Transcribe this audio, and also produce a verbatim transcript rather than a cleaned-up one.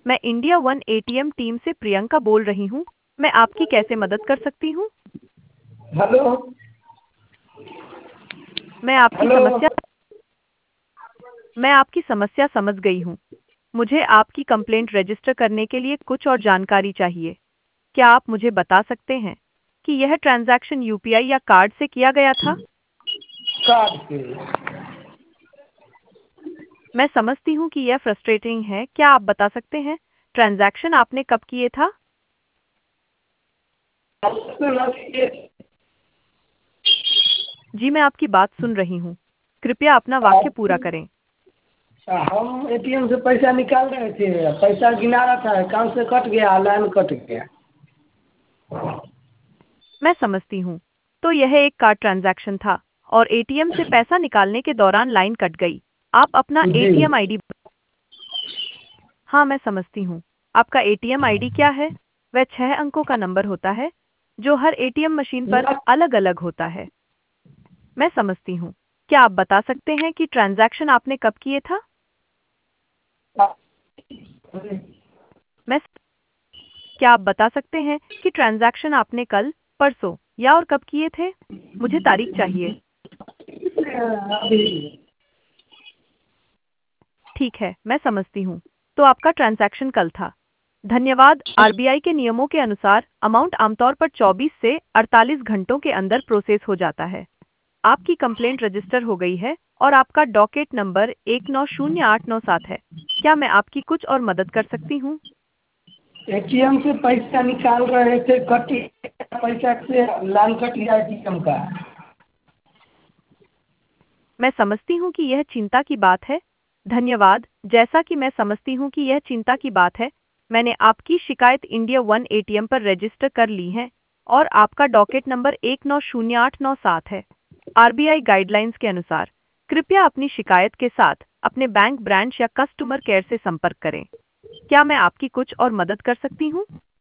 मैं India one ATM team से प्रियंका बोल रही हूँ। मैं आपकी कैसे मदद कर सकती हूँ? हेलो। मैं आपकी हेलो। समस्या मैं आपकी समस्या समझ गई हूँ। मुझे आपकी कंप्लेंट रजिस्टर करने के लिए कुछ और जानकारी चाहिए। क्या आप मुझे बता सकते हैं कि यह ट्रांजैक्शन यूपीआई या कार्ड से किया गया था? कार्ड पे। मैं समझती हूँ कि यह फ्रस्ट्रेटिंग है। क्या आप बता सकते हैं ट्रांजैक्शन आपने कब किए था? जी, मैं आपकी बात सुन रही हूँ। कृपया अपना वाक्य पूरा करें। हम एटीएम से पैसा निकाल रहे थे, पैसा गिना रहा था, अकाउंट से कट गया, लाइन कट गया। मैं समझती हूँ। तो यह एक कार्ड ट्रांजैक्शन था और एटीएम से पैसा निकालने के दौरान लाइन कट गई। आप अपना जी। ATM ID. हाँ, मैं समझती हूँ। आपका एटीएम आईडी क्या है? वह छह अंकों का नंबर होता है जो हर एटीएम मशीन पर अलग-अलग होता है। मैं समझती हूँ। क्या आप बता सकते हैं कि ट्रांजैक्शन आपने कब किए था? मैं क्या आप बता सकते हैं कि ट्रांजैक्शन आपने कल, परसों या और कब किए थे? मुझे तारीख चाहिए। ठीक है, मैं समझती हूँ। तो आपका ट्रांजैक्शन कल था। धन्यवाद। आरबीआई के नियमों के अनुसार अमाउंट आमतौर पर चौबीस से अड़तालीस घंटों के अंदर प्रोसेस हो जाता है। आपकी कंप्लेंट रजिस्टर हो गई है और आपका डॉकेट नंबर एक नौ शून्य आठ नौ सात है। क्या मैं आपकी कुछ और मदद कर सकती हूँ? एटीएम से पैसा निकाल रहे थे, कट गया पैसा से, लाइन कट गया एटीएम का। मैं समझती हूँ कि यह चिंता की बात है। धन्यवाद। जैसा कि मैं समझती हूँ कि यह चिंता की बात है, मैंने आपकी शिकायत इंडिया वन एटीएम पर रजिस्टर कर ली है और आपका डॉकेट नंबर एक नौ शून्य आठ नौ सात है। आरबीआई गाइडलाइंस के अनुसार कृपया अपनी शिकायत के साथ अपने बैंक ब्रांच या कस्टमर केयर से संपर्क करें। क्या मैं आपकी कुछ और मदद कर सकती हूँ?